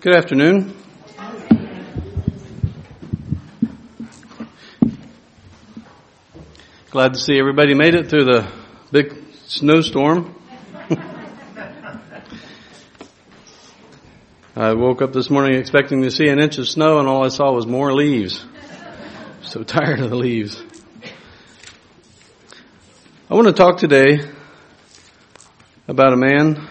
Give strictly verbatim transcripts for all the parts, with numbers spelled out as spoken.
Good afternoon. Glad to see everybody made it through the big snowstorm. I woke up this morning expecting to see an inch of snow, and all I saw was more leaves. So tired of the leaves. I want to talk today about a man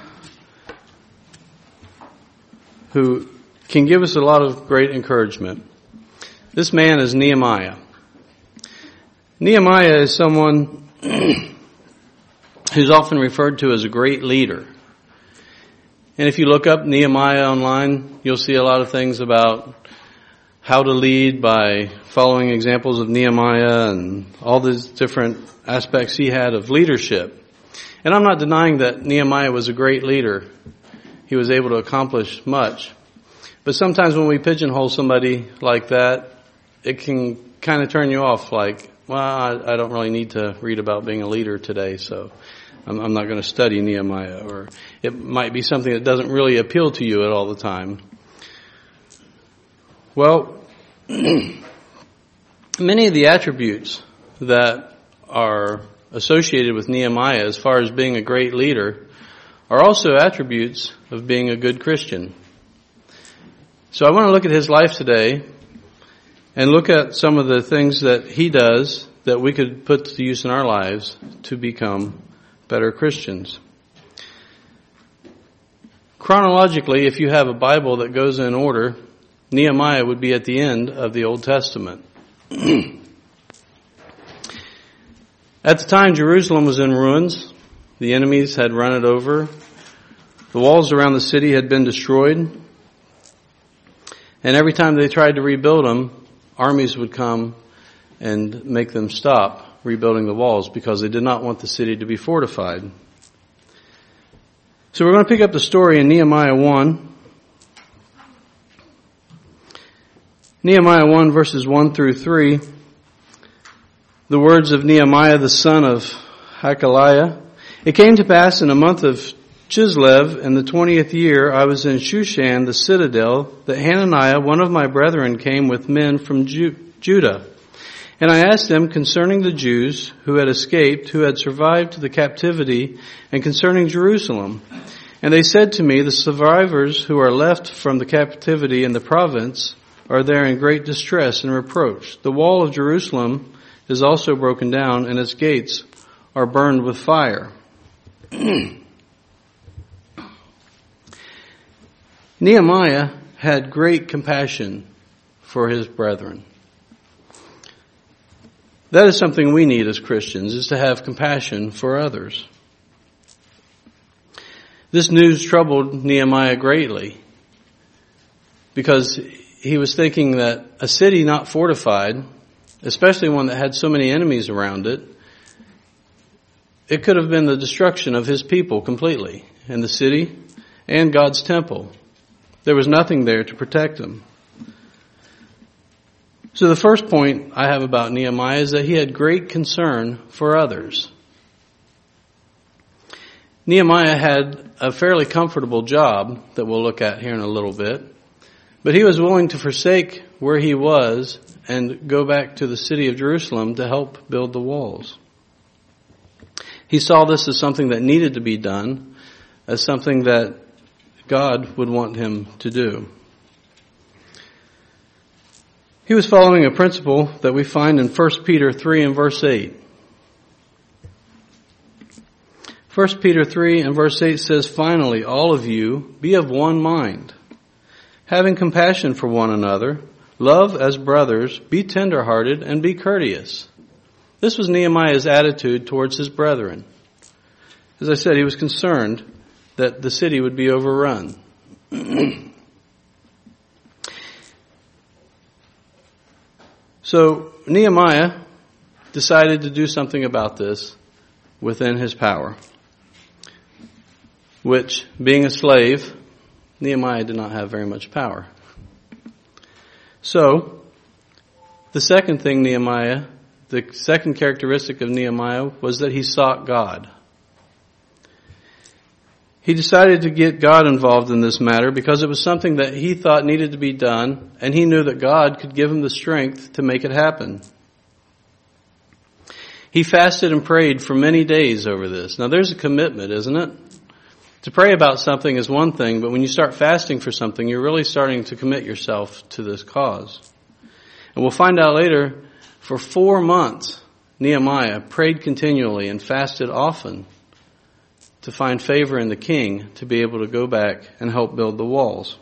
who can give us a lot of great encouragement. This man is Nehemiah. Nehemiah is someone who's often referred to as a great leader. And if you look up Nehemiah online, you'll see a lot of things about how to lead by following examples of Nehemiah and all these different aspects he had of leadership. And I'm not denying that Nehemiah was a great leader. He was able to accomplish much. But sometimes when we pigeonhole somebody like that, it can kind of turn you off like, well, I, I don't really need to read about being a leader today, so I'm, I'm not going to study Nehemiah. Or it might be something that doesn't really appeal to you at all the time. Well, many of the attributes that are associated with Nehemiah as far as being a great leader are also attributes of being a good Christian. So I want to look at his life today and look at some of the things that he does that we could put to use in our lives to become better Christians. Chronologically, if you have a Bible that goes in order, Nehemiah would be at the end of the Old Testament. At the time, Jerusalem was in ruins. The enemies had run it over. The walls around the city had been destroyed. And every time they tried to rebuild them, armies would come and make them stop rebuilding the walls because they did not want the city to be fortified. So we're going to pick up the story in Nehemiah one. Nehemiah one verses one through three. The words of Nehemiah the son of Hakaliah. It came to pass in a month of Chislev, in the twentieth year, I was in Shushan, the citadel, that Hananiah, one of my brethren, came with men from Ju- Judah. And I asked them concerning the Jews who had escaped, who had survived the captivity, and concerning Jerusalem. And they said to me, the survivors who are left from the captivity in the province are there in great distress and reproach. The wall of Jerusalem is also broken down, and its gates are burned with fire. Nehemiah had great compassion for his brethren. That is something we need as Christians, is to have compassion for others. This news troubled Nehemiah greatly because he was thinking that a city not fortified, especially one that had so many enemies around it, it could have been the destruction of his people completely, and the city and God's temple. There was nothing there to protect them. So the first point I have about Nehemiah is that he had great concern for others. Nehemiah had a fairly comfortable job that we'll look at here in a little bit, but he was willing to forsake where he was and go back to the city of Jerusalem to help build the walls. He saw this as something that needed to be done, as something that God would want him to do. He was following a principle that we find in First Peter three and verse eight. First Peter three and verse eight says, finally, all of you, be of one mind, having compassion for one another, love as brothers, be tenderhearted, and be courteous. This was Nehemiah's attitude towards his brethren. As I said, he was concerned that the city would be overrun. So Nehemiah decided to do something about this within his power, which, being a slave, Nehemiah did not have very much power. So, the second thing Nehemiah, the second characteristic of Nehemiah was that he sought God. He decided to get God involved in this matter because it was something that he thought needed to be done, and he knew that God could give him the strength to make it happen. He fasted and prayed for many days over this. Now there's a commitment, isn't it? To pray about something is one thing, but when you start fasting for something, you're really starting to commit yourself to this cause. And we'll find out later, for four months, Nehemiah prayed continually and fasted often to find favor in the king to be able to go back and help build the walls.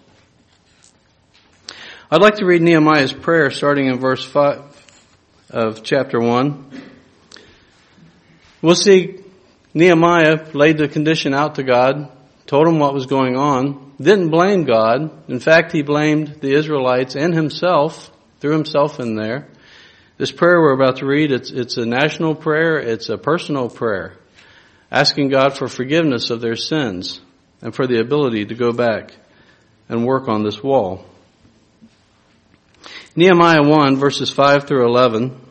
I'd like to read Nehemiah's prayer starting in verse five of chapter one. We'll see Nehemiah laid the condition out to God, told him what was going on, didn't blame God. In fact, he blamed the Israelites and himself, threw himself in there. This prayer we're about to read, it's, it's a national prayer, it's a personal prayer, asking God for forgiveness of their sins and for the ability to go back and work on this wall. Nehemiah one, verses five through eleven.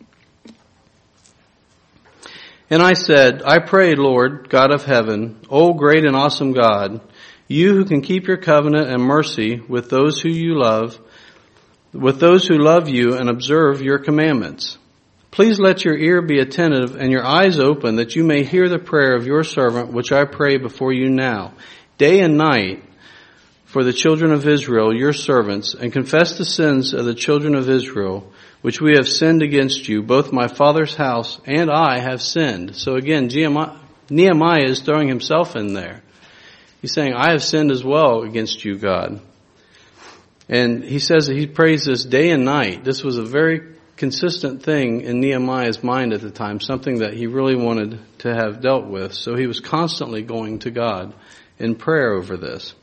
And I said, I pray, Lord, God of heaven, O great and awesome God, you who can keep your covenant and mercy with those who you love, with those who love you and observe your commandments. Please let your ear be attentive and your eyes open that you may hear the prayer of your servant, which I pray before you now, day and night, for the children of Israel, your servants, and confess the sins of the children of Israel, which we have sinned against you. Both my father's house and I have sinned. So again, Nehemiah is throwing himself in there. He's saying, I have sinned as well against you, God. And he says that he prays this day and night. This was a very consistent thing in Nehemiah's mind at the time, something that he really wanted to have dealt with. So he was constantly going to God in prayer over this.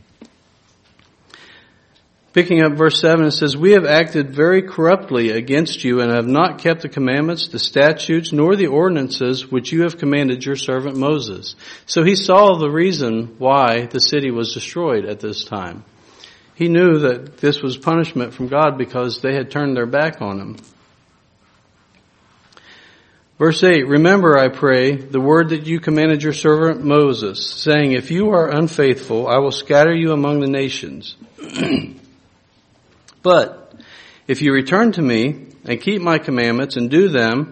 Picking up verse seven, it says, we have acted very corruptly against you and have not kept the commandments, the statutes, nor the ordinances which you have commanded your servant Moses. So he saw the reason why the city was destroyed at this time. He knew that this was punishment from God because they had turned their back on him. Verse eight, remember, I pray, the word that you commanded your servant Moses, saying, if you are unfaithful, I will scatter you among the nations. But if you return to me and keep my commandments and do them,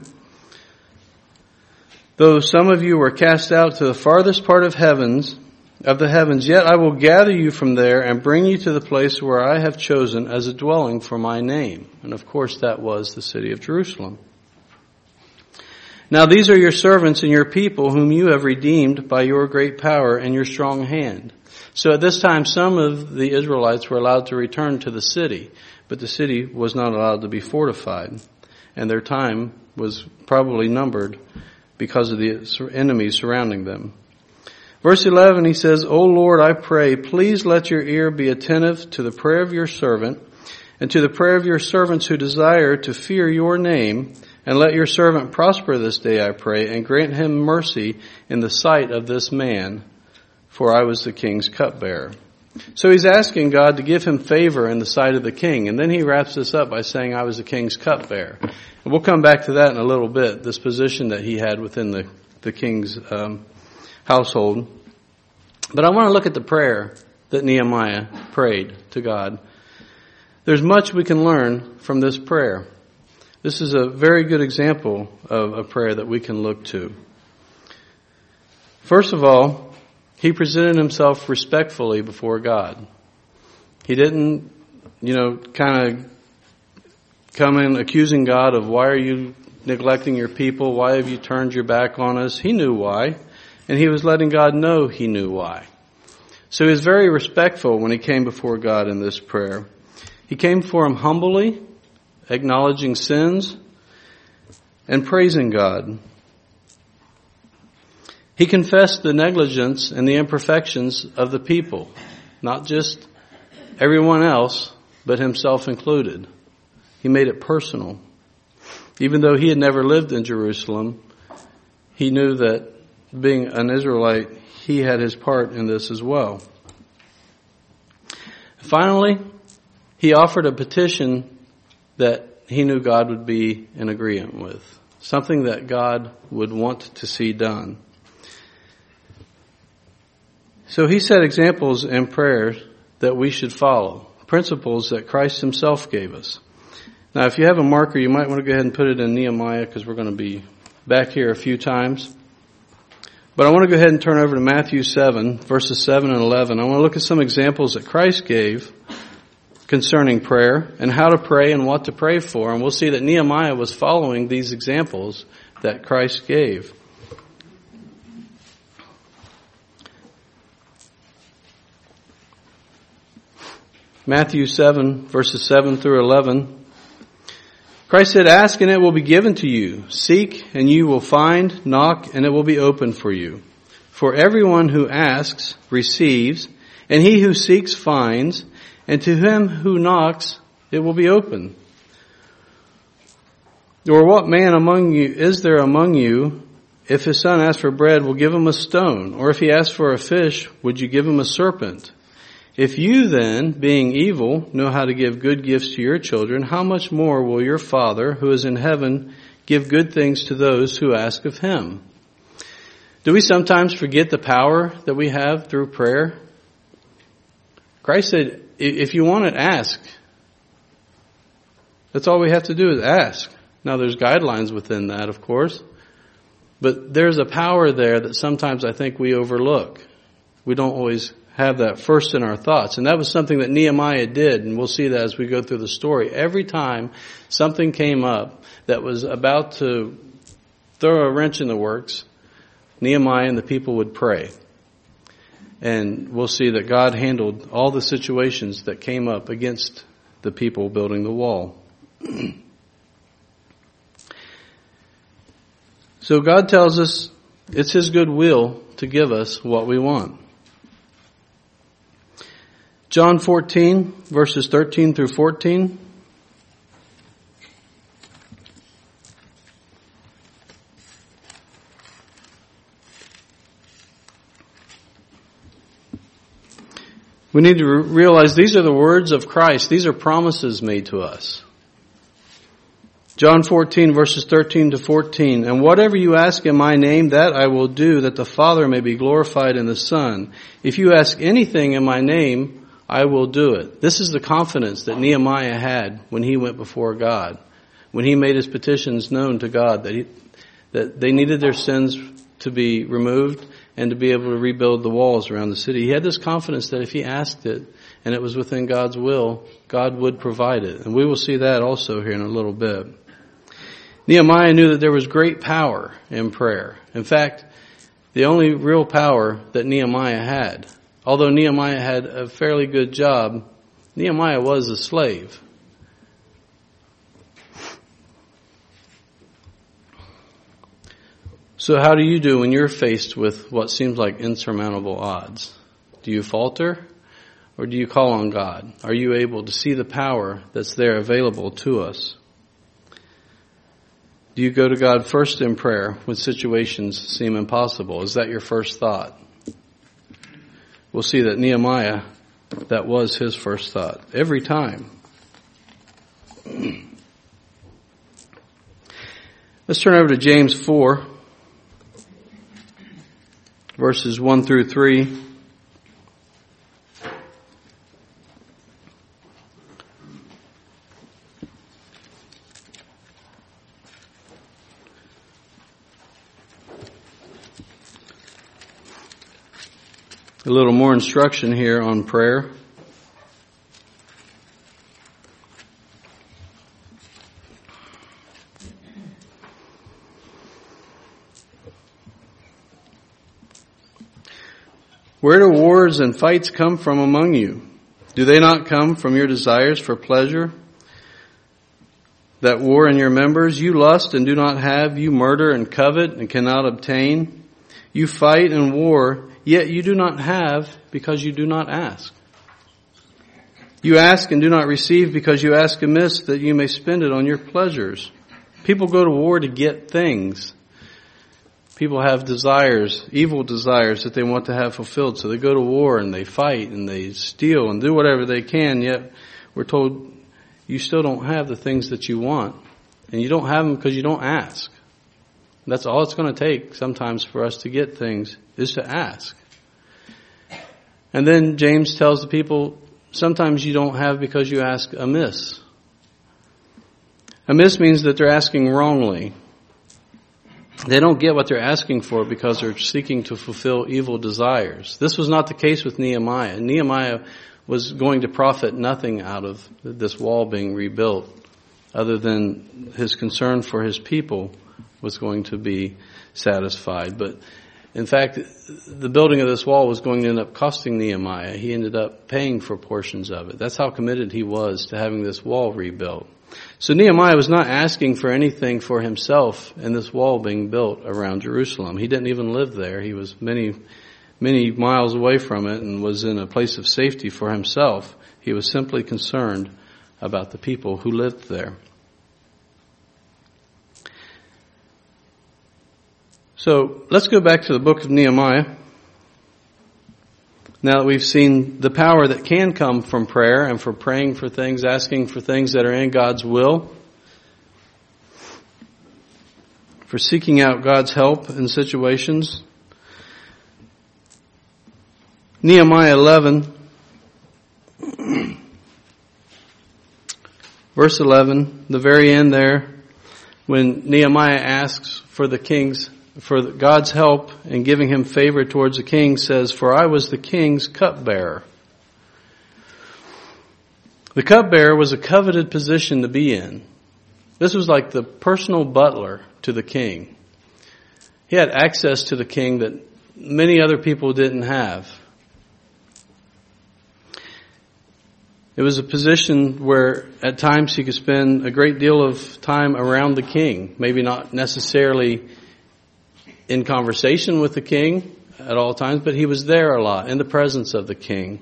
though some of you were cast out to the farthest part of heavens, of the heavens, yet I will gather you from there and bring you to the place where I have chosen as a dwelling for my name. And of course that was the city of Jerusalem. Now these are your servants and your people whom you have redeemed by your great power and your strong hand. So at this time some of the Israelites were allowed to return to the city, but the city was not allowed to be fortified. And their time was probably numbered because of the enemies surrounding them. Verse eleven, he says, O Lord, I pray, please let your ear be attentive to the prayer of your servant and to the prayer of your servants who desire to fear your name, and let your servant prosper this day, I pray, and grant him mercy in the sight of this man, for I was the king's cupbearer. So he's asking God to give him favor in the sight of the king, and then he wraps this up by saying, I was the king's cupbearer. And we'll come back to that in a little bit, this position that he had within the, the king's um household. But I want to look at the prayer that Nehemiah prayed to God. There's much we can learn from this prayer. This is a very good example of a prayer that we can look to. First of all, he presented himself respectfully before God. He didn't, you know, kind of come in accusing God of why are you neglecting your people? Why have you turned your back on us? He knew why. And he was letting God know he knew why. So he was very respectful when he came before God in this prayer. He came for him humbly, acknowledging sins, and praising God. He confessed the negligence and the imperfections of the people, not just everyone else, but himself included. He made it personal. Even though he had never lived in Jerusalem, he knew that being an Israelite, he had his part in this as well. Finally, he offered a petition that he knew God would be in agreement with, something that God would want to see done. So he set examples in prayer that we should follow, principles that Christ himself gave us. Now, if you have a marker, you might want to go ahead and put it in Nehemiah because we're going to be back here a few times. But I want to go ahead and turn over to Matthew seven, verses seven and eleven. I want to look at some examples that Christ gave concerning prayer and how to pray and what to pray for. And we'll see that Nehemiah was following these examples that Christ gave. Matthew seven, verses seven through eleven. Christ said, "Ask and it will be given to you. Seek and you will find. Knock and it will be opened for you. For everyone who asks receives, and he who seeks finds, and to him who knocks it will be opened. Or what man among you is there among you, if his son asks for bread, will give him a stone? Or if he asks for a fish, would you give him a serpent? If you then, being evil, know how to give good gifts to your children, how much more will your Father, who is in heaven, give good things to those who ask of him?" Do we sometimes forget the power that we have through prayer? Christ said, if you want it, ask. That's all we have to do is ask. Now there's guidelines within that, of course. But there's a power there that sometimes I think we overlook. We don't always have that first in our thoughts. And that was something that Nehemiah did, and we'll see that as we go through the story. Every time something came up that was about to throw a wrench in the works, Nehemiah and the people would pray. And we'll see that God handled all the situations that came up against the people building the wall. So God tells us it's his good will to give us what we want. John fourteen, verses thirteen through fourteen. We need to realize these are the words of Christ. These are promises made to us. John fourteen, verses thirteen to fourteen. "And whatever you ask in my name, that I will do, that the Father may be glorified in the Son. If you ask anything in my name, I will do it." This is the confidence that Nehemiah had when he went before God, when he made his petitions known to God, that he, that they needed their sins to be removed and to be able to rebuild the walls around the city. He had this confidence that if he asked it and it was within God's will, God would provide it. And we will see that also here in a little bit. Nehemiah knew that there was great power in prayer. In fact, the only real power that Nehemiah had, although Nehemiah had a fairly good job, Nehemiah was a slave. So how do you do when you're faced with what seems like insurmountable odds? Do you falter or do you call on God? Are you able to see the power that's there available to us? Do you go to God first in prayer when situations seem impossible? Is that your first thought? We'll see that Nehemiah, that was his first thought every time. Let's turn over to James four, verses one through three. A little more instruction here on prayer. Where do wars and fights come from among you? Do they not come from your desires for pleasure that war in your members? You lust and do not have. You murder and covet and cannot obtain. You fight and war, yet you do not have because you do not ask. You ask and do not receive because you ask amiss that you may spend it on your pleasures. People go to war to get things. People have desires, evil desires that they want to have fulfilled. So they go to war and they fight and they steal and do whatever they can. Yet we're told you still don't have the things that you want. And you don't have them because you don't ask. That's all it's going to take sometimes for us to get things is to ask. And then James tells the people, sometimes you don't have because you ask amiss. Amiss means that they're asking wrongly. They don't get what they're asking for because they're seeking to fulfill evil desires. This was not the case with Nehemiah. Nehemiah was going to profit nothing out of this wall being rebuilt, other than his concern for his people was going to be satisfied. But in fact, the building of this wall was going to end up costing Nehemiah. He ended up paying for portions of it. That's how committed he was to having this wall rebuilt. So Nehemiah was not asking for anything for himself in this wall being built around Jerusalem. He didn't even live there. He was many, many miles away from it and was in a place of safety for himself. He was simply concerned about the people who lived there. So let's go back to the book of Nehemiah. Now that we've seen the power that can come from prayer and for praying for things, asking for things that are in God's will, for seeking out God's help in situations. Nehemiah eleven, verse eleven, the very end there, when Nehemiah asks for the king's for God's help in giving him favor towards the king, says, "For I was the king's cupbearer." The cupbearer was a coveted position to be in. This was like the personal butler to the king. He had access to the king that many other people didn't have. It was a position where at times he could spend a great deal of time around the king, maybe not necessarily in conversation with the king at all times, but he was there a lot in the presence of the king.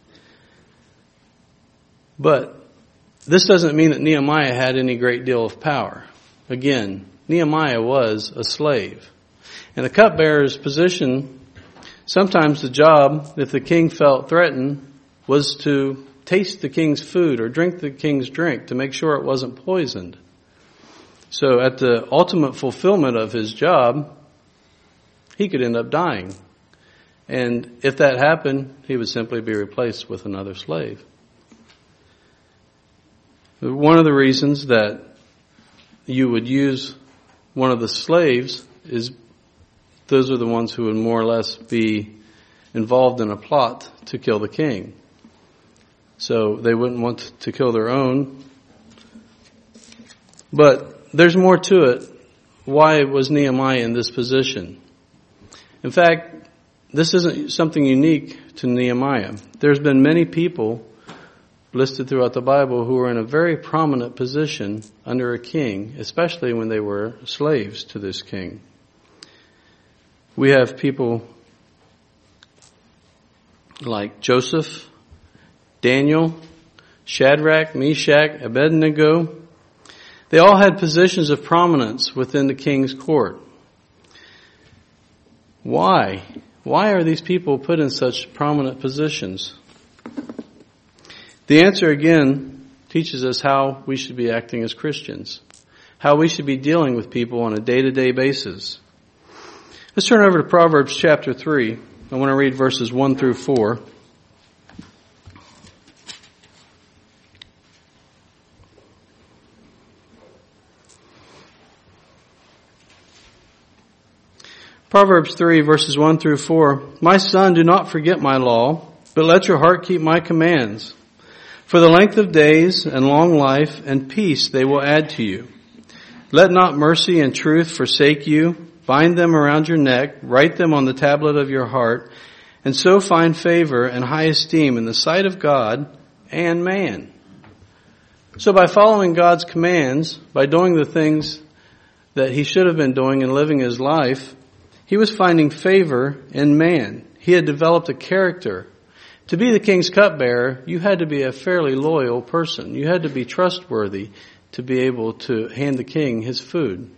But this doesn't mean that Nehemiah had any great deal of power. Again, Nehemiah was a slave. And the cupbearer's position, sometimes the job, if the king felt threatened, was to taste the king's food or drink the king's drink to make sure it wasn't poisoned. So at the ultimate fulfillment of his job, he could end up dying. And if that happened, he would simply be replaced with another slave. One of the reasons that you would use one of the slaves is those are the ones who would more or less be involved in a plot to kill the king. So they wouldn't want to kill their own. But there's more to it. Why was Nehemiah in this position? In fact, this isn't something unique to Nehemiah. There's been many people listed throughout the Bible who were in a very prominent position under a king, especially when they were slaves to this king. We have people like Joseph, Daniel, Shadrach, Meshach, Abednego. They all had positions of prominence within the king's court. Why? Why are these people put in such prominent positions? The answer again teaches us how we should be acting as Christians, how we should be dealing with people on a day-to-day basis. Let's turn over to Proverbs chapter three. I want to read verses one through four. Proverbs three, verses one through four. My son, do not forget my law, but let your heart keep my commands. For the length of days and long life and peace they will add to you. Let not mercy and truth forsake you. Bind them around your neck, write them on the tablet of your heart, and so find favor and high esteem in the sight of God and man. So by following God's commands, by doing the things that he should have been doing and living his life, he was finding favor in man. He had developed a character. To be the king's cupbearer, you had to be a fairly loyal person. You had to be trustworthy to be able to hand the king his food.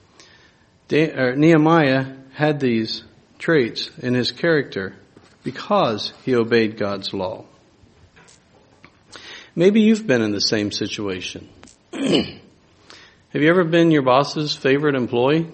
Nehemiah had these traits in his character because he obeyed God's law. Maybe you've been in the same situation. Have you ever been your boss's favorite employee?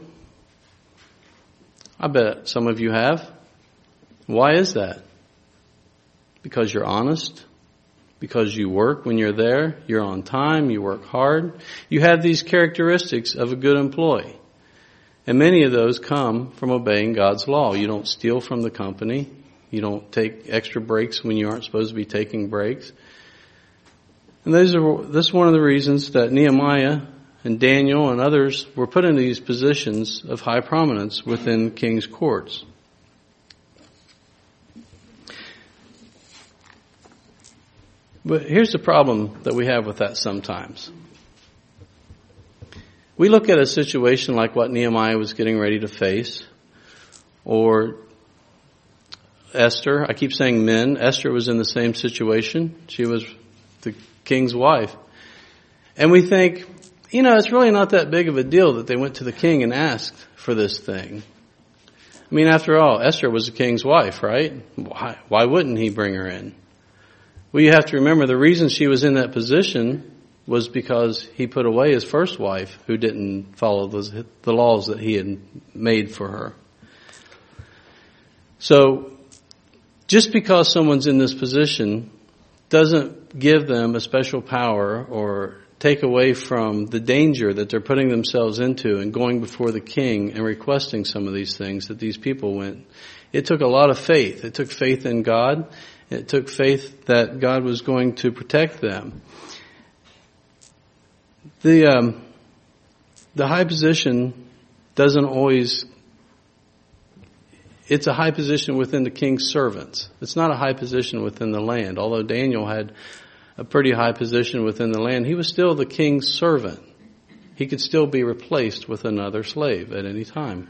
I bet some of you have. Why is that? because you're honest, because you work when you're there, you're on time, you work hard. You have these characteristics of a good employee. And many of those come from obeying God's law. You don't steal from the company. You don't take extra breaks when you aren't supposed to be taking breaks. And these are, this is one of the reasons that Nehemiah and Daniel and others were put into these positions of high prominence within king's courts. But here's the problem that we have with that sometimes. We look at a situation like what Nehemiah was getting ready to face, or Esther. I keep saying men. Esther was in the same situation. She was the king's wife. And we think, you know, it's really not that big of a deal that they went to the king and asked for this thing. I mean, after all, Esther was the king's wife, right? Why, why wouldn't he bring her in? Well, you have to remember the reason she was in that position was because he put away his first wife who didn't follow the, the laws that he had made for her. So, just because someone's in this position doesn't give them a special power or take away from the danger that they're putting themselves into and going before the king and requesting some of these things that these people went. It took a lot of faith. It took faith in God. It took faith that God was going to protect them. The um, the high position doesn't always, it's a high position within the king's servants. It's not a high position within the land. Although Daniel had a pretty high position within the land, he was still the king's servant. He could still be replaced with another slave at any time.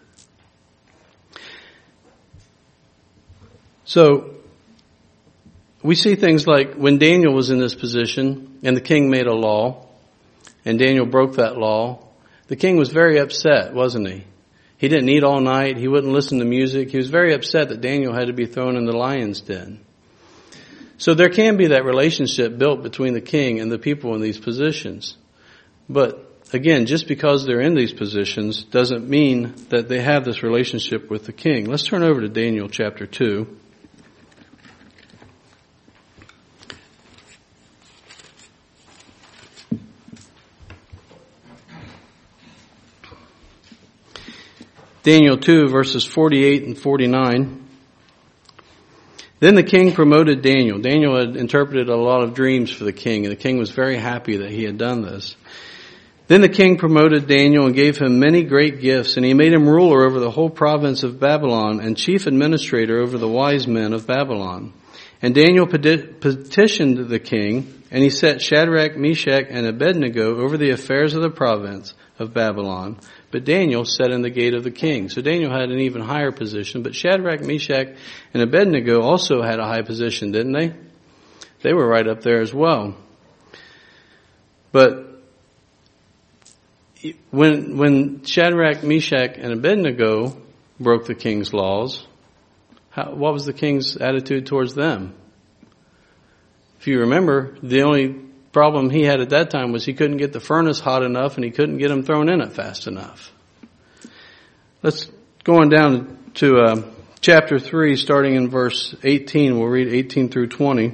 So, we see things like when Daniel was in this position and the king made a law and Daniel broke that law, the king was very upset, wasn't he? He didn't eat all night. He wouldn't listen to music. He was very upset that Daniel had to be thrown in the lion's den. So there can be that relationship built between the king and the people in these positions. But again, just because they're in these positions doesn't mean that they have this relationship with the king. Let's turn over to Daniel chapter two. Daniel two, verses forty-eight and forty-nine. Then the king promoted Daniel. Daniel had interpreted a lot of dreams for the king, and the king was very happy that he had done this. Then the king promoted Daniel and gave him many great gifts, and he made him ruler over the whole province of Babylon and chief administrator over the wise men of Babylon. And Daniel petitioned the king, and he set Shadrach, Meshach, and Abednego over the affairs of the province of Babylon. But Daniel sat in the gate of the king. So Daniel had an even higher position. But Shadrach, Meshach, and Abednego also had a high position, didn't they? They were right up there as well. But when when Shadrach, Meshach, and Abednego broke the king's laws, how, what was the king's attitude towards them? If you remember, the only problem he had at that time was he couldn't get the furnace hot enough and he couldn't get them thrown in it fast enough. Let's go on down to uh, chapter three, starting in verse eighteen. We'll read eighteen through twenty.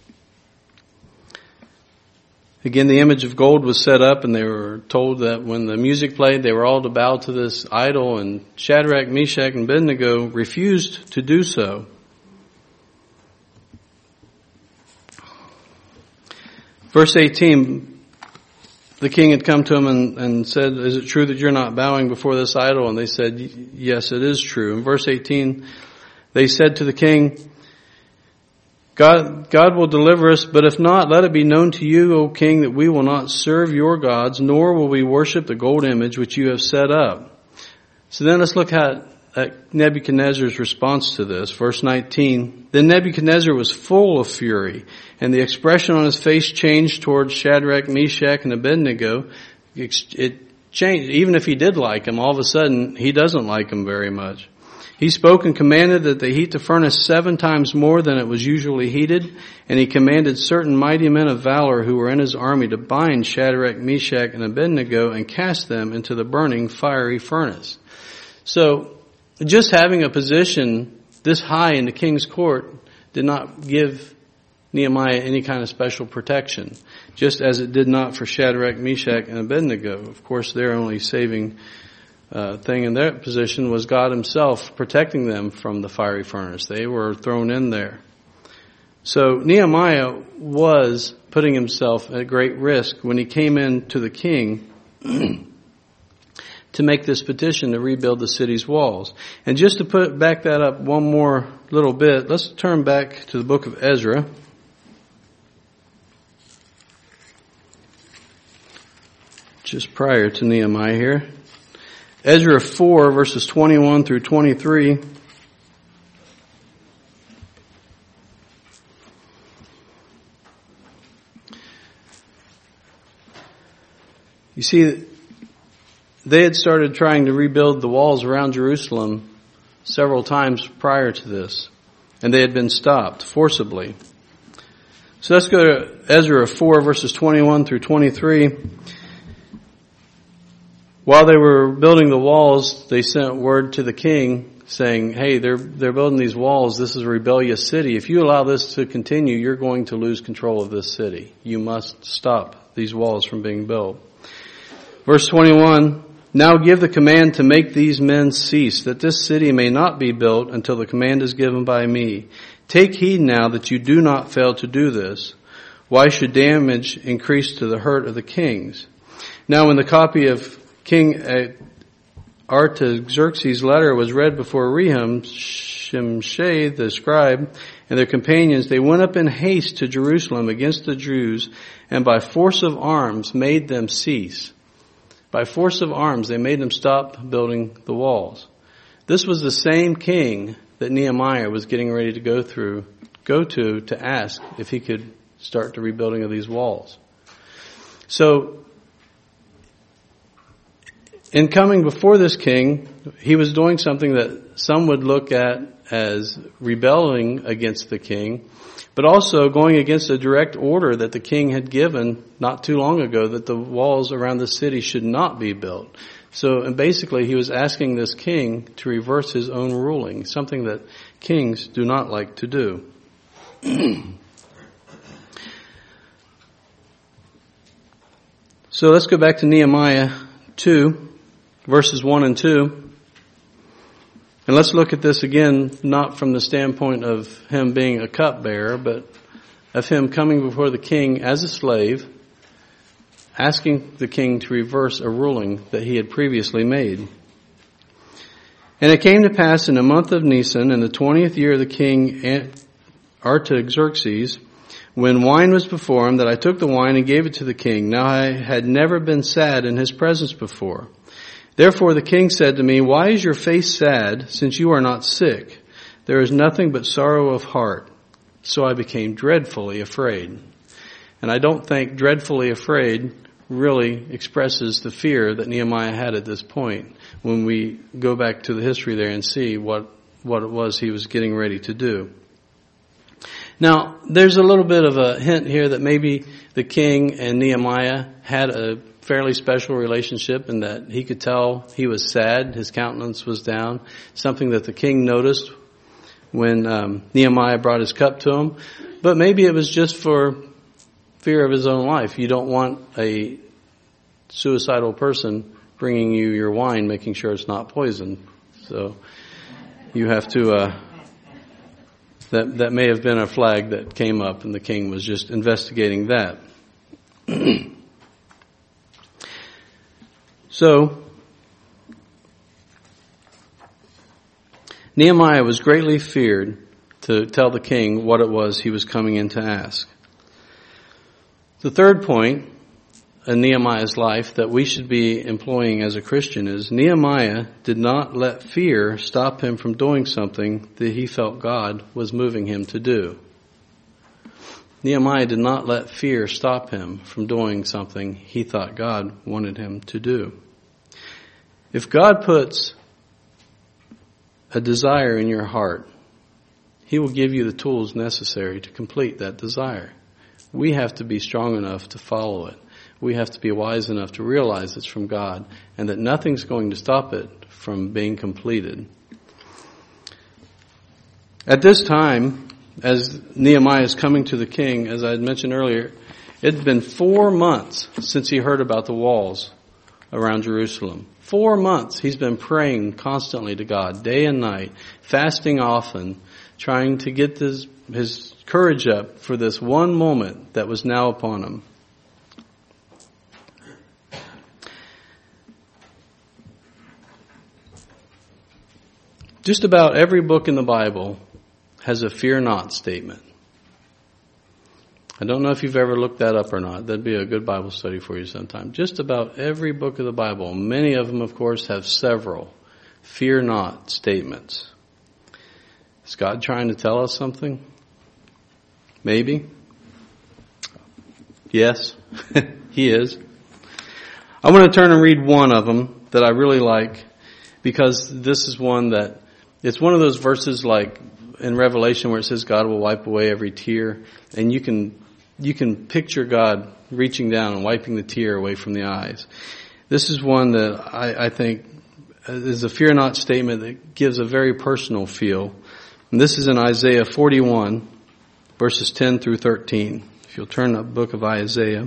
Again, the image of gold was set up, and they were told that when the music played, they were all to bow to this idol, and Shadrach, Meshach, and Abednego refused to do so. Verse eighteen, the king had come to him and, and said, "Is it true that you're not bowing before this idol?" And they said, "Yes, it is true." In verse eighteen, they said to the king, God, God will deliver us, but if not, let it be known to you, O king, that we will not serve your gods, nor will we worship the gold image which you have set up. So then let's look at, at Nebuchadnezzar's response to this. Verse nineteen, then Nebuchadnezzar was full of fury, and the expression on his face changed towards Shadrach, Meshach, and Abednego. It changed. Even if he did like him, all of a sudden, he doesn't like him very much. He spoke and commanded that they heat the furnace seven times more than it was usually heated, and he commanded certain mighty men of valor who were in his army to bind Shadrach, Meshach, and Abednego and cast them into the burning fiery furnace. So, just having a position this high in the king's court did not give Nehemiah any kind of special protection, just as it did not for Shadrach, Meshach, and Abednego. Of course, their only saving uh, thing in their position was God himself protecting them from the fiery furnace. They were thrown in there. So Nehemiah was putting himself at great risk when he came in to the king to make this petition to rebuild the city's walls. And just to put back that up one more little bit, let's turn back to the book of Ezra. Just prior to Nehemiah here. Ezra four, verses twenty-one through twenty-three. You see, they had started trying to rebuild the walls around Jerusalem several times prior to this, and they had been stopped forcibly. So let's go to Ezra four, verses twenty-one through twenty-three. While they were building the walls, they sent word to the king saying, hey, they're they're building these walls. This is a rebellious city. If you allow this to continue, you're going to lose control of this city. You must stop these walls from being built. Verse twenty-one, now give the command to make these men cease, that this city may not be built until the command is given by me. Take heed now that you do not fail to do this. Why should damage increase to the hurt of the kings? Now when the copy of King Artaxerxes' letter was read before Rehum, Shimshai the scribe, and their companions, they went up in haste to Jerusalem against the Jews, and by force of arms made them cease. By force of arms, they made them stop building the walls. This was the same king that Nehemiah was getting ready to go through, go to, to ask if he could start the rebuilding of these walls. So, in coming before this king, he was doing something that some would look at as rebelling against the king, but also going against a direct order that the king had given not too long ago that the walls around the city should not be built. So and basically he was asking this king to reverse his own ruling, something that kings do not like to do. So let's go back to Nehemiah two. Verses one and two. And let's look at this again, not from the standpoint of him being a cupbearer, but of him coming before the king as a slave, asking the king to reverse a ruling that he had previously made. And it came to pass in the month of Nisan, in the twentieth year of the king Artaxerxes, when wine was before him, that I took the wine and gave it to the king. Now I had never been sad in his presence before. Therefore the king said to me, why is your face sad, since you are not sick? There is nothing but sorrow of heart. So I became dreadfully afraid. And I don't think dreadfully afraid really expresses the fear that Nehemiah had at this point when we go back to the history there and see what, what it was he was getting ready to do. Now, there's a little bit of a hint here that maybe the king and Nehemiah had a fairly special relationship in that he could tell he was sad, his countenance was down, something that the king noticed when um, Nehemiah brought his cup to him. But maybe it was just for fear of his own life. You don't want a suicidal person bringing you your wine, making sure it's not poisoned. So you have to, uh, that, that may have been a flag that came up, and the king was just investigating that. So, Nehemiah was greatly feared to tell the king what it was he was coming in to ask. The third point in Nehemiah's life that we should be employing as a Christian is Nehemiah did not let fear stop him from doing something that he felt God was moving him to do. Nehemiah did not let fear stop him from doing something he thought God wanted him to do. If God puts a desire in your heart, He will give you the tools necessary to complete that desire. We have to be strong enough to follow it. We have to be wise enough to realize it's from God and that nothing's going to stop it from being completed. At this time, as Nehemiah is coming to the king, as I had mentioned earlier, it had been four months since he heard about the walls around Jerusalem. Four months he's been praying constantly to God, day and night, fasting often, trying to get this, his courage up for this one moment that was now upon him. Just about every book in the Bible has a fear not statement. I don't know if you've ever looked that up or not. That'd be a good Bible study for you sometime. Just about every book of the Bible, many of them, of course, have several fear not statements. Is God trying to tell us something? Maybe. Yes, He is. I want to turn and read one of them that I really like, because this is one that, it's one of those verses like in Revelation where it says God will wipe away every tear, and you can you can picture God reaching down and wiping the tear away from the eyes. This is one that I, I think is a fear not statement that gives a very personal feel. And this is in Isaiah forty-one, verses ten through thirteen. If you'll turn to the book of Isaiah.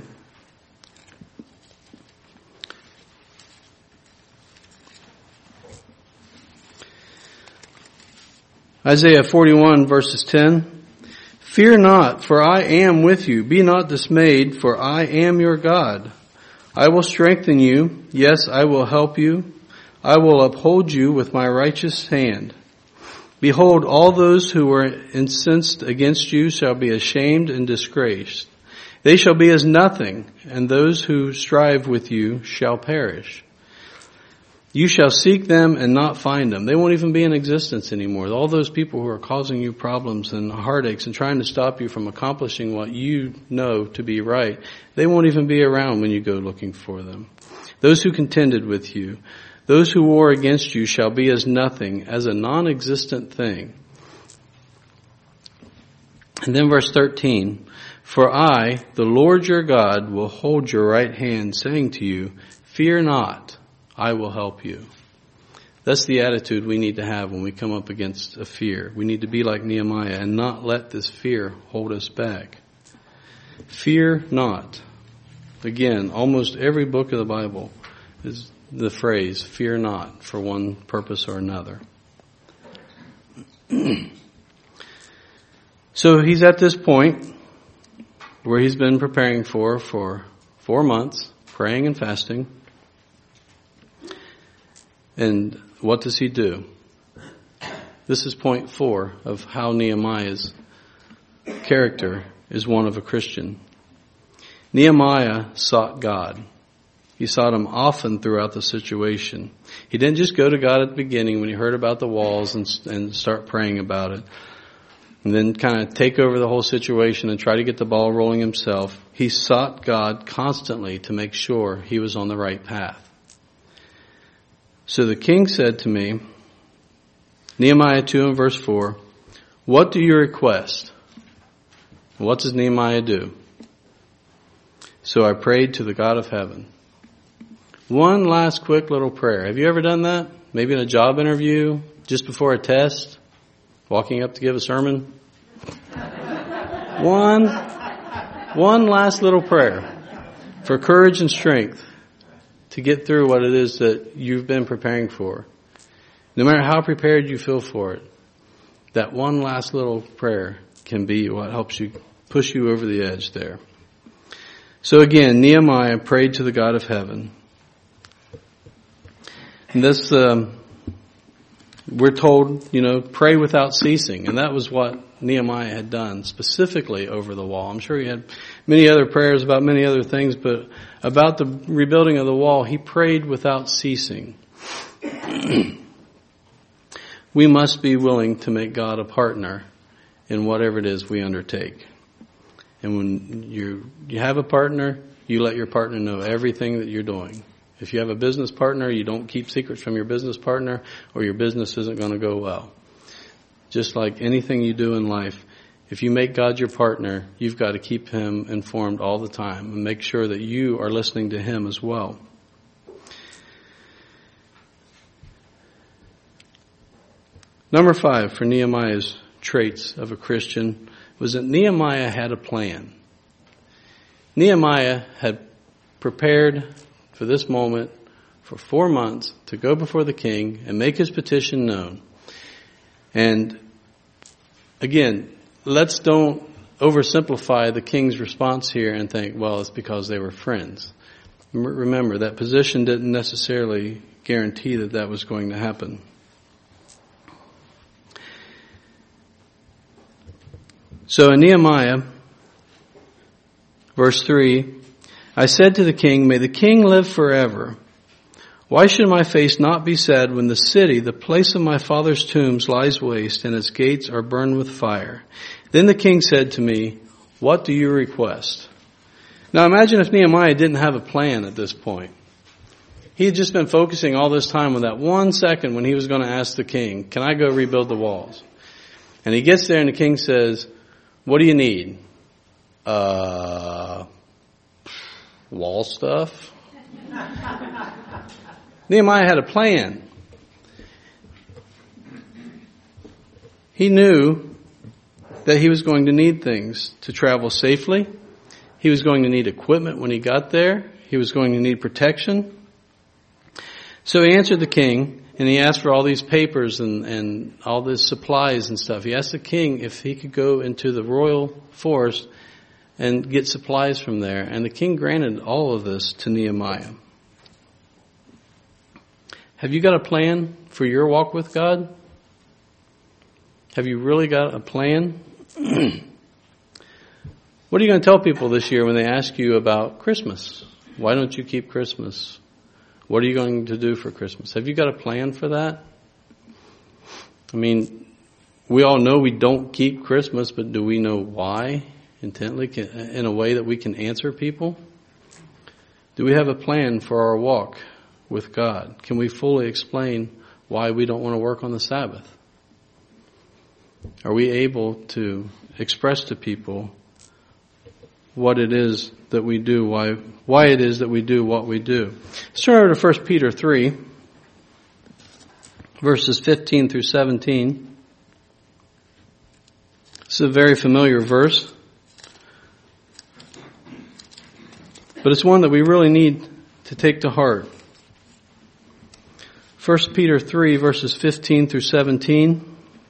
Isaiah forty-one, verses ten. Fear not, for I am with you. Be not dismayed, for I am your God. I will strengthen you. Yes, I will help you. I will uphold you with my righteous hand. Behold, all those who were incensed against you shall be ashamed and disgraced. They shall be as nothing, and those who strive with you shall perish. You shall seek them and not find them. They won't even be in existence anymore. All those people who are causing you problems and heartaches and trying to stop you from accomplishing what you know to be right, they won't even be around when you go looking for them. Those who contended with you, those who war against you shall be as nothing, as a non-existent thing. And then verse thirteen, for I, the Lord your God, will hold your right hand, saying to you, fear not. I will help you. That's the attitude we need to have when we come up against a fear. We need to be like Nehemiah and not let this fear hold us back. Fear not. Again, almost every book of the Bible is the phrase, fear not, for one purpose or another. So he's at this point where he's been preparing for, for four months, praying and fasting. And what does he do? This is point four of how Nehemiah's character is one of a Christian. Nehemiah sought God. He sought Him often throughout the situation. He didn't just go to God at the beginning when he heard about the walls and, and start praying about it, and then kind of take over the whole situation and try to get the ball rolling himself. He sought God constantly to make sure he was on the right path. So the king said to me, Nehemiah two and verse four, what do you request? What does Nehemiah do? So I prayed to the God of heaven. One last quick little prayer. Have you ever done that? Maybe in a job interview, just before a test, walking up to give a sermon? One, one last little prayer for courage and strength to get through what it is that you've been preparing for. No matter how prepared you feel for it, that one last little prayer can be what helps you push you over the edge there. So again, Nehemiah prayed to the God of heaven. And this, um, we're told, you know, pray without ceasing. And that was what Nehemiah had done specifically over the wall. I'm sure he had many other prayers about many other things, but about the rebuilding of the wall, he prayed without ceasing. We must be willing to make God a partner in whatever it is we undertake. And when you you have a partner, you let your partner know everything that you're doing. If you have a business partner, you don't keep secrets from your business partner, or your business isn't going to go well. Just like anything you do in life, if you make God your partner, you've got to keep Him informed all the time and make sure that you are listening to Him as well. Number five for Nehemiah's traits of a Christian was that Nehemiah had a plan. Nehemiah had prepared for this moment for four months to go before the king and make his petition known. And again, let's don't oversimplify the king's response here and think, well, it's because they were friends. Remember, that position didn't necessarily guarantee that that was going to happen. So in Nehemiah, verse three, I said to the king, may the king live forever. Why should my face not be sad when the city, the place of my father's tombs, lies waste and its gates are burned with fire? Then the king said to me, what do you request? Now imagine if Nehemiah didn't have a plan at this point. He had just been focusing all this time on that one second when he was going to ask the king, can I go rebuild the walls? And he gets there and the king says, what do you need? Uh, wall stuff? Nehemiah had a plan. He knew that he was going to need things to travel safely. He was going to need equipment when he got there. He was going to need protection. So he answered the king, and he asked for all these papers and, and all these supplies and stuff. He asked the king if he could go into the royal forest and get supplies from there. And the king granted all of this to Nehemiah. Have you got a plan for your walk with God? Have you really got a plan? What are you going to tell people this year when they ask you about Christmas? Why don't you keep Christmas? What are you going to do for Christmas? Have you got a plan for that? I mean, we all know we don't keep Christmas, but do we know why intently in a way that we can answer people? Do we have a plan for our walk with God? Can we fully explain why we don't want to work on the Sabbath? Are we able to express to people what it is that we do, why why it is that we do what we do? Let's turn over to First Peter three, verses fifteen through seventeen. This is a very familiar verse, but it's one that we really need to take to heart. First Peter three, verses fifteen through seventeen.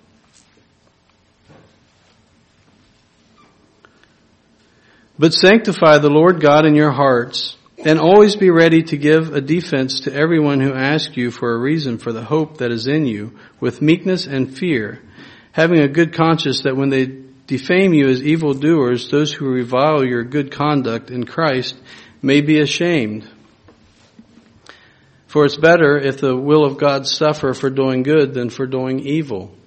But sanctify the Lord God in your hearts, and always be ready to give a defense to everyone who asks you for a reason for the hope that is in you, with meekness and fear, having a good conscience that when they defame you as evildoers, those who revile your good conduct in Christ may be ashamed. For it's better if the will of God suffer for doing good than for doing evil.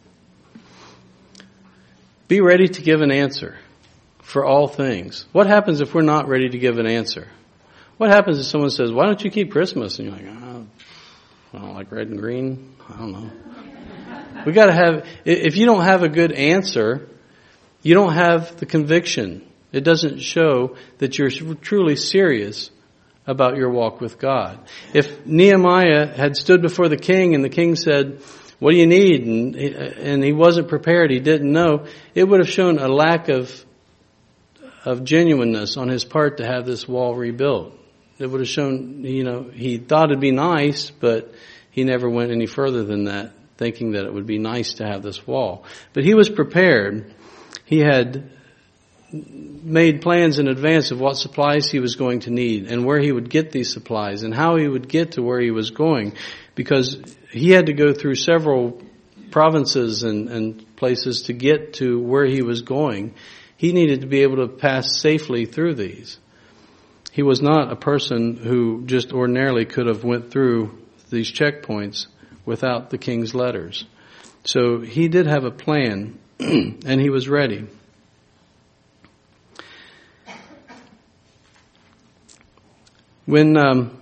Be ready to give an answer for all things. What happens if we're not ready to give an answer? What happens if someone says, why don't you keep Christmas? And you're like, oh, I don't like red and green. I don't know. We got to have, if you don't have a good answer, you don't have the conviction. It doesn't show that you're truly serious about your walk with God. If Nehemiah had stood before the king and the king said, what do you need? And, and he wasn't prepared, he didn't know, it would have shown a lack of of genuineness on his part to have this wall rebuilt. It would have shown, you know, he thought it'd be nice, but he never went any further than that, thinking that it would be nice to have this wall. But he was prepared. He had made plans in advance of what supplies he was going to need and where he would get these supplies and how he would get to where he was going, because he had to go through several provinces and, and places to get to where he was going. He needed to be able to pass safely through these. He was not a person who just ordinarily could have went through these checkpoints without the king's letters. So he did have a plan, and he was ready. When um,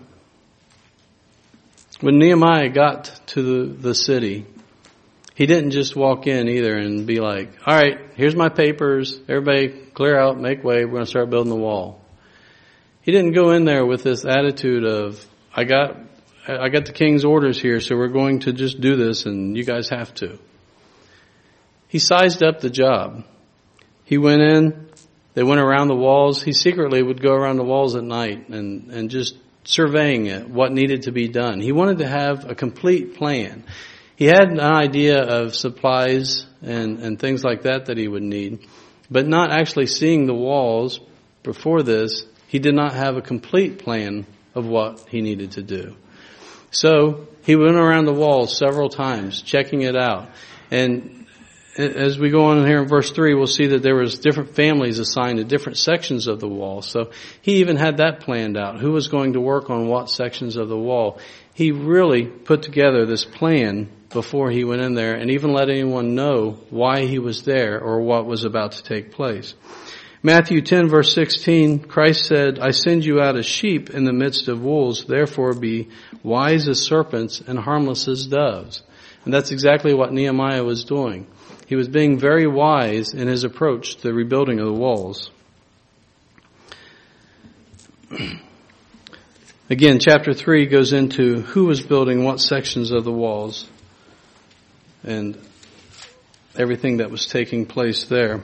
when Nehemiah got to the, the city, he didn't just walk in either and be like, all right, here's my papers. Everybody clear out, make way. We're going to start building the wall. He didn't go in there with this attitude of, I got, I got the king's orders here, so we're going to just do this and you guys have to. he sized up the job. He went in, they went around the walls. He secretly would go around the walls at night and, and just surveying it, what needed to be done. He wanted to have a complete plan. He had an idea of supplies and, and things like that that he would need, but not actually seeing the walls before this. He did not have a complete plan of what he needed to do. So he went around the walls several times, checking it out. And as we go on here in verse three, we'll see that there was different families assigned to different sections of the wall. So he even had that planned out. Who was going to work on what sections of the wall? He really put together this plan before he went in there and even let anyone know why he was there or what was about to take place. Matthew ten verse sixteen, Christ said, I send you out as sheep in the midst of wolves, therefore be wise as serpents and harmless as doves. And that's exactly what Nehemiah was doing. He was being very wise in his approach to the rebuilding of the walls. Again, chapter three goes into who was building what sections of the walls and everything that was taking place there.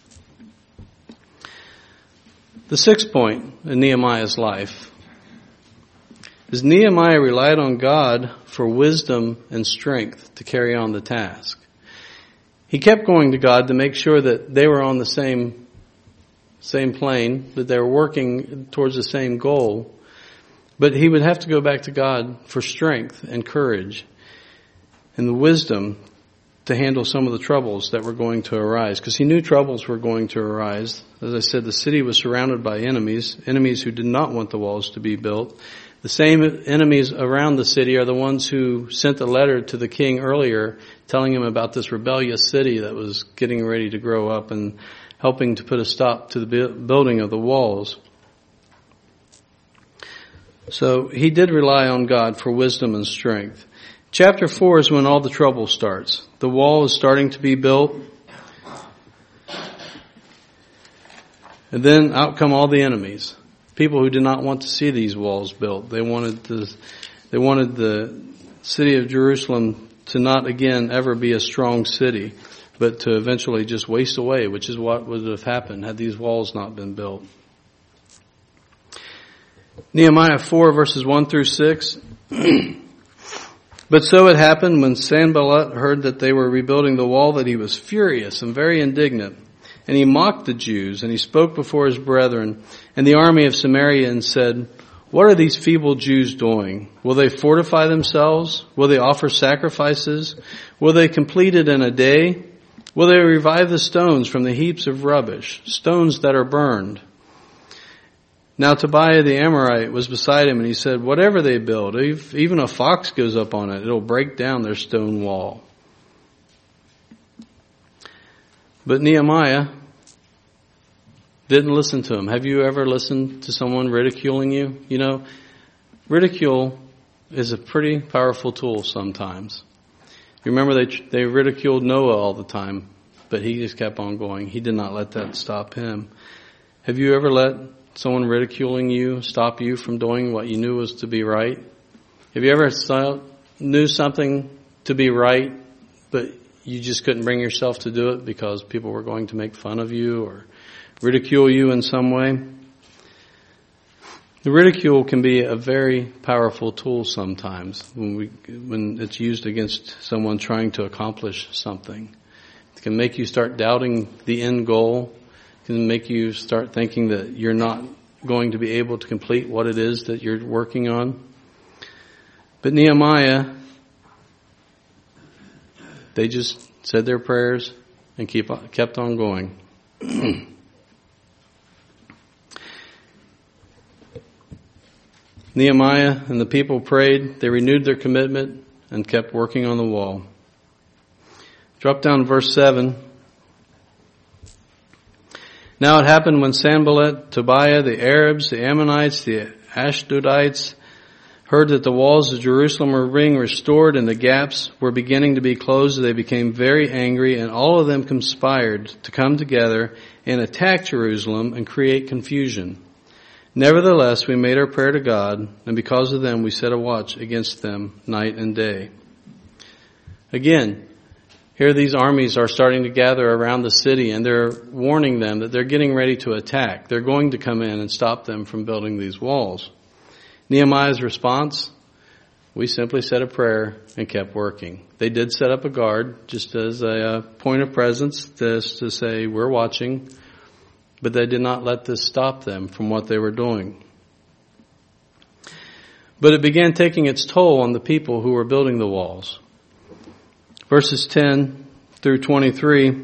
The sixth point in Nehemiah's life is Nehemiah relied on God for wisdom and strength to carry on the task. He kept going to God to make sure that they were on the same same plane, that they were working towards the same goal. But he would have to go back to God for strength and courage and the wisdom to handle some of the troubles that were going to arise. Because he knew troubles were going to arise. As I said, the city was surrounded by enemies, enemies who did not want the walls to be built. The same enemies around the city are the ones who sent a letter to the king earlier telling him about this rebellious city that was getting ready to grow up and helping to put a stop to the building of the walls. So he did rely on God for wisdom and strength. Chapter four is when all the trouble starts. The wall is starting to be built. And then out come all the enemies. People who did not want to see these walls built. They wanted to, they wanted the city of Jerusalem to not again ever be a strong city, but to eventually just waste away, which is what would have happened had these walls not been built. Nehemiah four verses one through six. But so it happened when Sanballat heard that they were rebuilding the wall that he was furious and very indignant. And he mocked the Jews, and he spoke before his brethren and the army of Samaria and said, what are these feeble Jews doing? Will they fortify themselves? Will they offer sacrifices? Will they complete it in a day? Will they revive the stones from the heaps of rubbish, stones that are burned? Now Tobiah the Amorite was beside him, and he said, whatever they build, if even a fox goes up on it, it'll break down their stone wall. But Nehemiah didn't listen to him. Have you ever listened to someone ridiculing you? You know, ridicule is a pretty powerful tool sometimes. You remember they they ridiculed Noah all the time, but he just kept on going. He did not let that stop him. Have you ever let someone ridiculing you stop you from doing what you knew was to be right? Have you ever thought, knew something to be right, but you just couldn't bring yourself to do it because people were going to make fun of you or ridicule you in some way? The ridicule can be a very powerful tool sometimes when we when it's used against someone trying to accomplish something. It can make you start doubting the end goal. It can make you start thinking that you're not going to be able to complete what it is that you're working on. But Nehemiah, they just said their prayers and keep kept on going. Nehemiah and the people prayed. They renewed their commitment and kept working on the wall. Drop down to verse seven. Now it happened when Sanballat, Tobiah, the Arabs, the Ammonites, the Ashdodites heard that the walls of Jerusalem were being restored and the gaps were beginning to be closed, they became very angry, and all of them conspired to come together and attack Jerusalem and create confusion. Nevertheless, we made our prayer to God, and because of them we set a watch against them night and day. Again, Here these armies are starting to gather around the city, and they're warning them that they're getting ready to attack. They're going to come in and stop them from building these walls. Nehemiah's response: we simply said a prayer and kept working. They did set up a guard just as a uh, point of presence, just to say we're watching, but they did not let this stop them from what they were doing. But it began taking its toll on the people who were building the walls. Verses ten through twenty-three,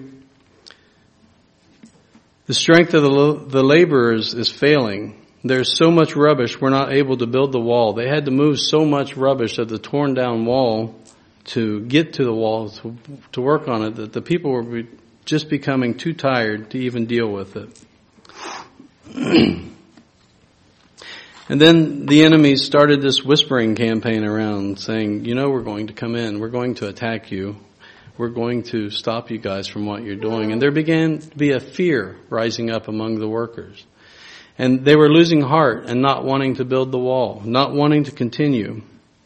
the strength of the, the laborers is failing. There's so much rubbish, we're not able to build the wall. They had to move so much rubbish of the torn down wall to get to the wall, to, to work on it, that the people were just becoming too tired to even deal with it. And then the enemies started this whispering campaign around, saying, you know, we're going to come in, we're going to attack you, we're going to stop you guys from what you're doing. And there began to be a fear rising up among the workers. And they were losing heart and not wanting to build the wall, not wanting to continue.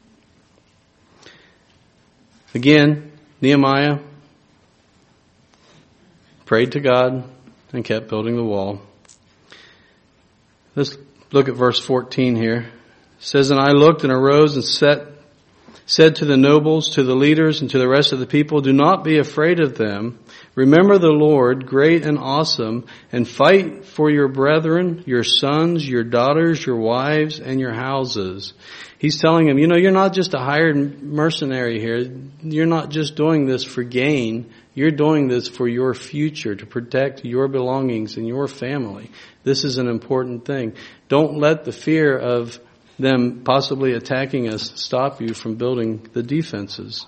Again, Nehemiah prayed to God and kept building the wall. Let's look at verse fourteen here. It says, and I looked and arose and set, said to the nobles, to the leaders, and to the rest of the people, do not be afraid of them. Remember the Lord, great and awesome, and fight for your brethren, your sons, your daughters, your wives, and your houses. He's telling them, you know, you're not just a hired mercenary here. You're not just doing this for gain. You're doing this for your future, to protect your belongings and your family. This is an important thing. Don't let the fear of them possibly attacking us stop you from building the defenses.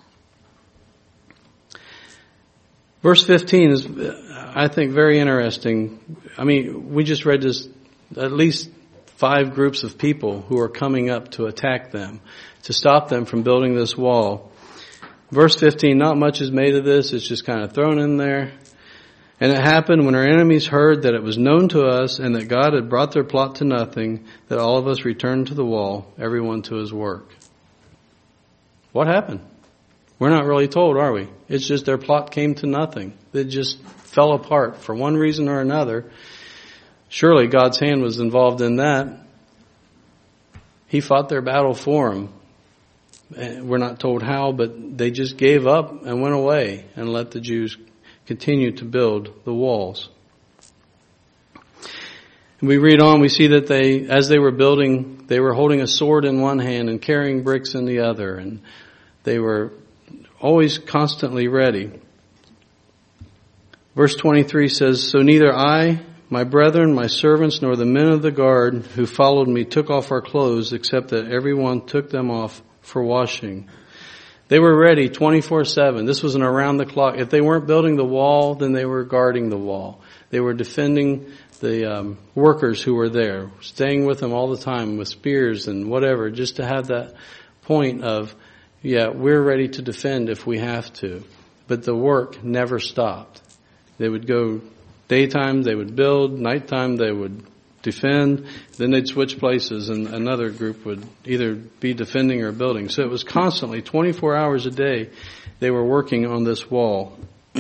Verse fifteen is, I think, very interesting. I mean, we just read this, at least five groups of people who are coming up to attack them, to stop them from building this wall. Verse fifteen, not much is made of this. It's just kind of thrown in there. And it happened when our enemies heard that it was known to us and that God had brought their plot to nothing, that all of us returned to the wall, everyone to his work. What happened? We're not really told, are we? It's just their plot came to nothing. It just fell apart for one reason or another. Surely God's hand was involved in that. He fought their battle for them. We're not told how, but they just gave up and went away and let the Jews continue to build the walls. And we read on, we see that they, as they were building, they were holding a sword in one hand and carrying bricks in the other, and they were always constantly ready. Verse twenty-three says, so neither I, my brethren, my servants, nor the men of the guard who followed me took off our clothes, except that everyone took them off for washing. They were ready twenty-four seven. This was an around the clock. If they weren't building the wall, then they were guarding the wall. They were defending the um, workers who were there, staying with them all the time with spears and whatever, just to have that point of, yeah, we're ready to defend if we have to. But the work never stopped. They would go daytime, they would build, nighttime they would defend, then they'd switch places and another group would either be defending or building. So it was constantly, twenty-four hours a day, they were working on this wall.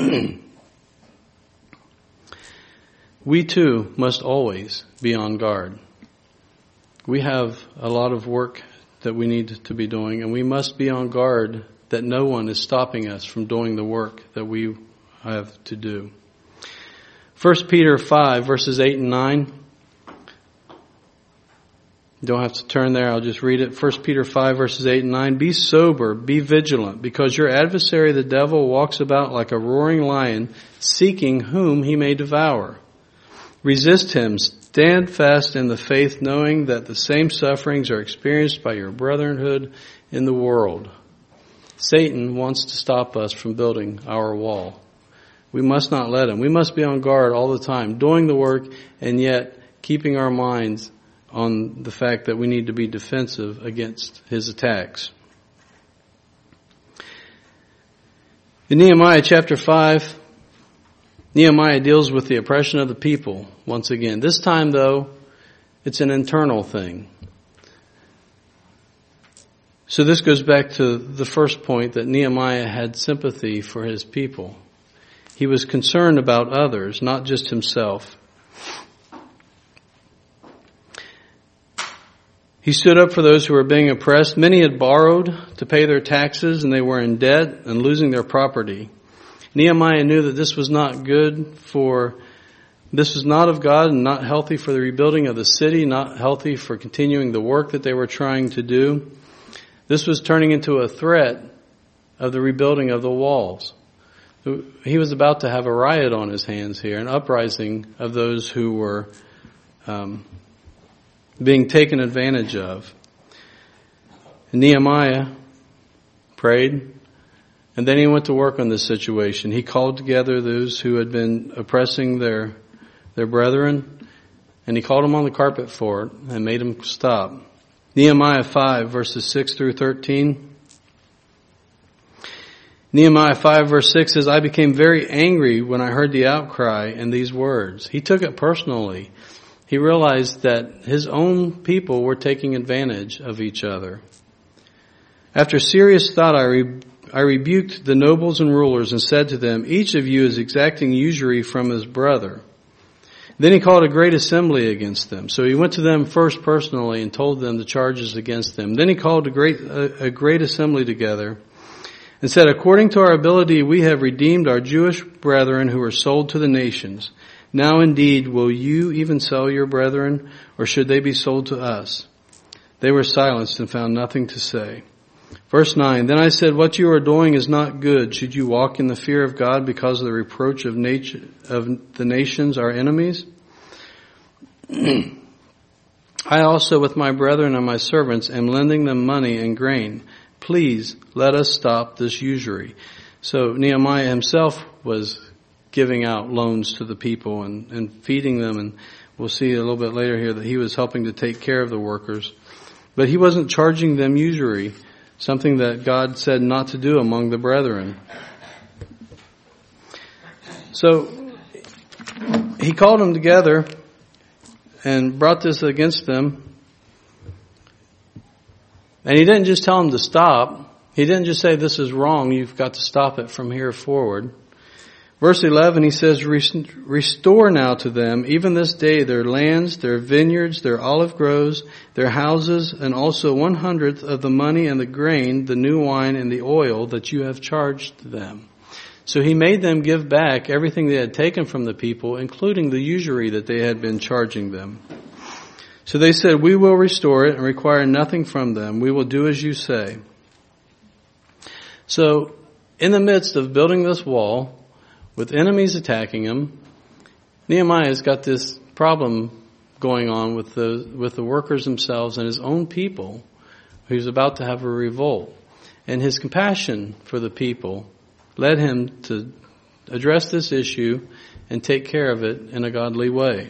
We too must always be on guard. We have a lot of work that we need to be doing, and we must be on guard that no one is stopping us from doing the work that we have to do. First Peter five, verses eight and nine. You don't have to turn there, I'll just read it. First Peter five, verses eight and nine. Be sober, be vigilant, because your adversary the devil walks about like a roaring lion, seeking whom he may devour. Resist him, stand fast in the faith, knowing that the same sufferings are experienced by your brotherhood in the world. Satan wants to stop us from building our wall. We must not let him. We must be on guard all the time, doing the work, and yet keeping our minds on the fact that we need to be defensive against his attacks. In Nehemiah chapter five, Nehemiah deals with the oppression of the people once again. This time, though, it's an internal thing. So this goes back to the first point, that Nehemiah had sympathy for his people. He was concerned about others, not just himself. He stood up for those who were being oppressed. Many had borrowed to pay their taxes, and they were in debt and losing their property. Nehemiah knew that this was not good for, this was not of God and not healthy for the rebuilding of the city, not healthy for continuing the work that they were trying to do. This was turning into a threat of the rebuilding of the walls. He was about to have a riot on his hands here, an uprising of those who were um, being taken advantage of. Nehemiah prayed, and then he went to work on this situation. He called together those who had been oppressing their their brethren, and he called them on the carpet for it and made them stop. Nehemiah five, verses six through thirteen. Nehemiah five, verse six says, I became very angry when I heard the outcry and these words. He took it personally. He realized that his own people were taking advantage of each other. After serious thought, I, re- I rebuked the nobles and rulers and said to them, each of you is exacting usury from his brother. Then he called a great assembly against them. So he went to them first personally and told them the charges against them. Then he called a great, a, a great assembly together and said, according to our ability, we have redeemed our Jewish brethren who were sold to the nations. Now indeed, will you even sell your brethren, or should they be sold to us? They were silenced and found nothing to say. Verse nine, then I said, what you are doing is not good. Should you walk in the fear of God because of the reproach of nature, of the nations, our enemies? I also, with my brethren and my servants, am lending them money and grain. Please let us stop this usury. So Nehemiah himself was giving out loans to the people and, and feeding them, and we'll see a little bit later here that he was helping to take care of the workers. But he wasn't charging them usury, something that God said not to do among the brethren. So he called them together and brought this against them. And he didn't just tell them to stop. He didn't just say, this is wrong, you've got to stop it from here forward. Verse eleven, he says, restore now to them, even this day, their lands, their vineyards, their olive groves, their houses, and also one hundredth of the money and the grain, the new wine and the oil that you have charged them. So he made them give back everything they had taken from the people, including the usury that they had been charging them. So they said, we will restore it and require nothing from them. We will do as you say. So in the midst of building this wall, with enemies attacking him, Nehemiah's got this problem going on with the with the workers themselves and his own people. He's about to have a revolt. And his compassion for the people led him to address this issue and take care of it in a godly way.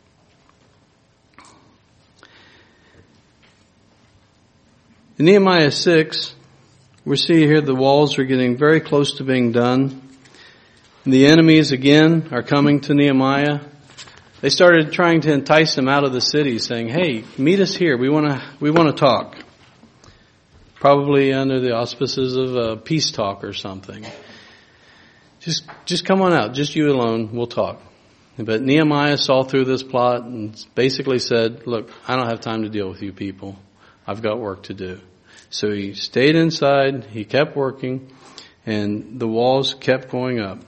In Nehemiah six, we see here the walls are getting very close to being done. The enemies again are coming to Nehemiah. They started trying to entice him out of the city, saying, hey, meet us here. We want to we want to talk. Probably under the auspices of a peace talk or something. Just just come on out. Just you alone. We'll talk. But Nehemiah saw through this plot and basically said, look, I don't have time to deal with you people. I've got work to do. So he stayed inside. He kept working. And the walls kept going up.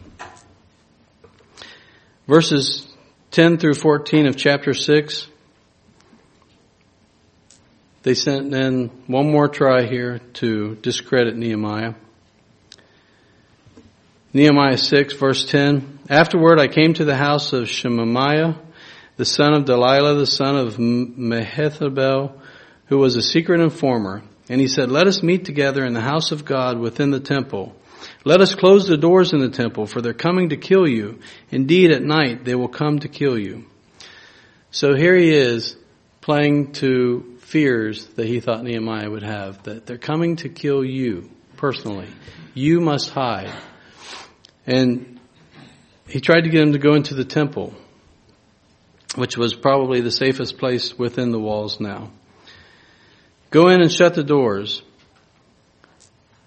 Verses ten through fourteen of chapter six, they sent in one more try here to discredit Nehemiah. Nehemiah six, verse ten, afterward I came to the house of Shemaiah, the son of Delilah, the son of Mehethabel, who was a secret informer. And he said, let us meet together in the house of God within the temple. Let us close the doors in the temple, for they're coming to kill you. Indeed, at night they will come to kill you. So here he is playing to fears that he thought Nehemiah would have, that they're coming to kill you personally. You must hide. And he tried to get him to go into the temple, which was probably the safest place within the walls now. Go in and shut the doors.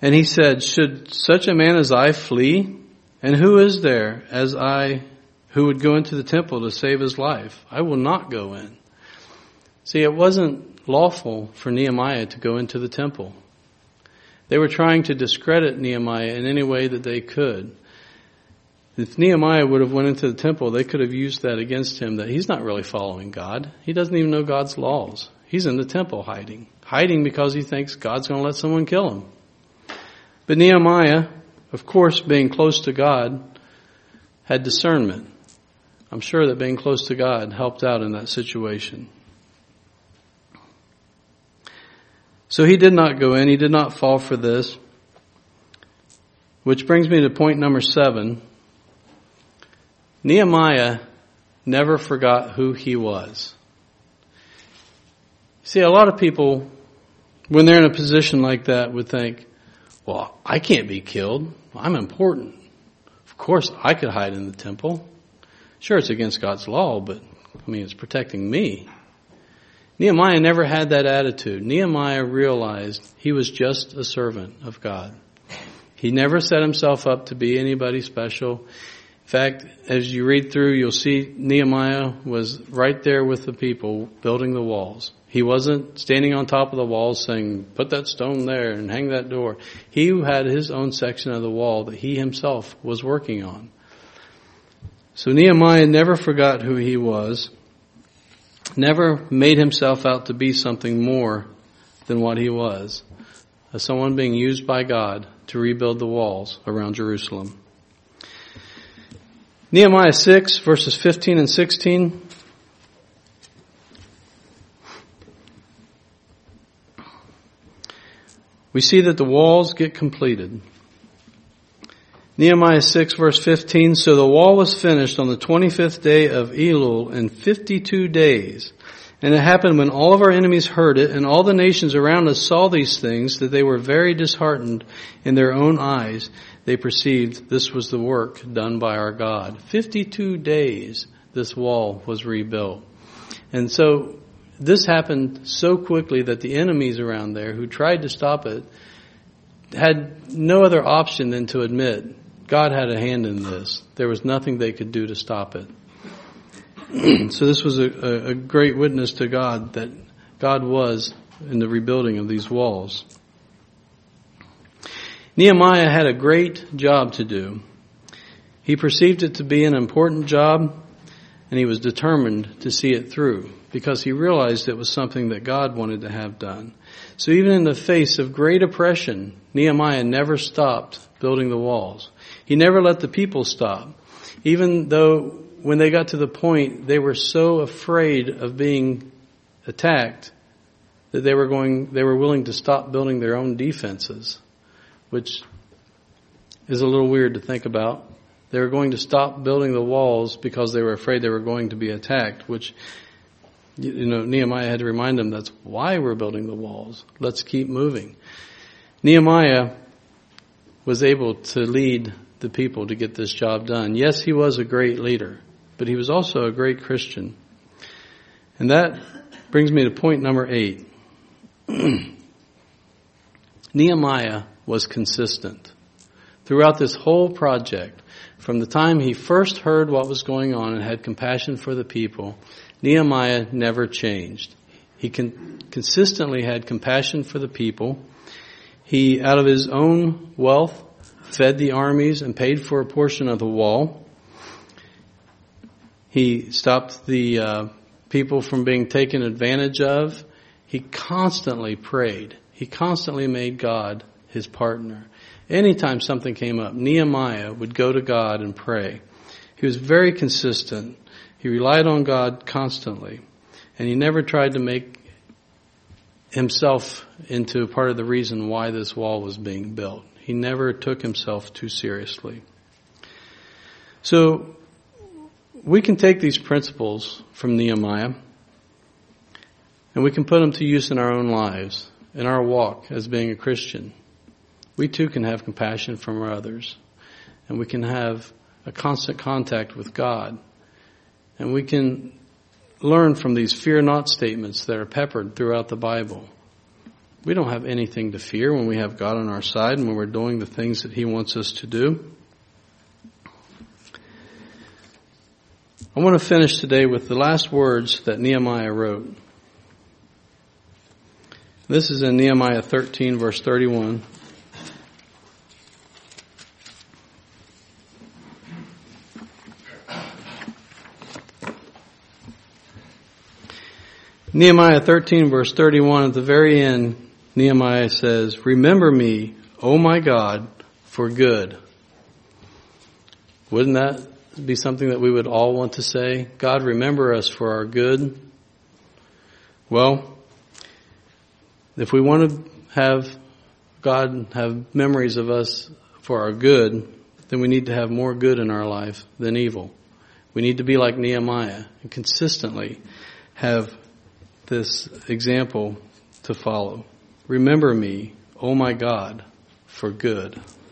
And he said, should such a man as I flee? And who is there as I who would go into the temple to save his life? I will not go in. See, it wasn't lawful for Nehemiah to go into the temple. They were trying to discredit Nehemiah in any way that they could. If Nehemiah would have went into the temple, they could have used that against him, that he's not really following God. He doesn't even know God's laws. He's in the temple hiding. Hiding because he thinks God's going to let someone kill him. But Nehemiah, of course, being close to God, had discernment. I'm sure that being close to God helped out in that situation. So he did not go in. He did not fall for this. Which brings me to point number seven. Nehemiah never forgot who he was. See, a lot of people, when they're in a position like that, would think, well, I can't be killed. I'm important. Of course, I could hide in the temple. Sure, it's against God's law, but, I mean, it's protecting me. Nehemiah never had that attitude. Nehemiah realized he was just a servant of God. He never set himself up to be anybody special. In fact, as you read through, you'll see Nehemiah was right there with the people building the walls. He wasn't standing on top of the walls saying, put that stone there and hang that door. He had his own section of the wall that he himself was working on. So Nehemiah never forgot who he was, never made himself out to be something more than what he was, as someone being used by God to rebuild the walls around Jerusalem. Nehemiah six, verses fifteen and sixteen. We see that the walls get completed. Nehemiah six, verse fifteen, so the wall was finished on the twenty-fifth day of Elul in fifty-two days. And it happened when all of our enemies heard it, and all the nations around us saw these things, that they were very disheartened in their own eyes. They perceived this was the work done by our God. fifty-two days this wall was rebuilt. And so this happened so quickly that the enemies around there who tried to stop it had no other option than to admit God had a hand in this. There was nothing they could do to stop it. So this was a, a great witness to God that God was in the rebuilding of these walls. Nehemiah had a great job to do. He perceived it to be an important job, and he was determined to see it through because he realized it was something that God wanted to have done. So even in the face of great oppression, Nehemiah never stopped building the walls. He never let the people stop. Even though when they got to the point they were so afraid of being attacked that they were going, they were willing to stop building their own defenses, which is a little weird to think about. They were going to stop building the walls because they were afraid they were going to be attacked, which, you know, Nehemiah had to remind them that's why we're building the walls. Let's keep moving. Nehemiah was able to lead the people to get this job done. Yes, he was a great leader, but he was also a great Christian. And that brings me to point number eight. Nehemiah was consistent throughout this whole project. From the time he first heard what was going on and had compassion for the people, Nehemiah never changed. He con- consistently had compassion for the people. He, out of his own wealth, fed the armies and paid for a portion of the wall. He stopped the uh, people from being taken advantage of. He constantly prayed. He constantly made God his partner. Anytime something came up, Nehemiah would go to God and pray. He was very consistent. He relied on God constantly. And he never tried to make himself into part of the reason why this wall was being built. He never took himself too seriously. So we can take these principles from Nehemiah and we can put them to use in our own lives, in our walk as being a Christian. We too can have compassion from others, and we can have a constant contact with God, and we can learn from these fear not statements that are peppered throughout the Bible. We don't have anything to fear when we have God on our side and when we're doing the things that He wants us to do. I want to finish today with the last words that Nehemiah wrote. This is in Nehemiah thirteen, verse thirty-one. Nehemiah thirteen, verse thirty-one, at the very end, Nehemiah says, "Remember me, O my God, for good." Wouldn't that be something that we would all want to say? God, remember us for our good. Well, if we want to have God have memories of us for our good, then we need to have more good in our life than evil. We need to be like Nehemiah and consistently have this example to follow. Remember me, O my God, for good.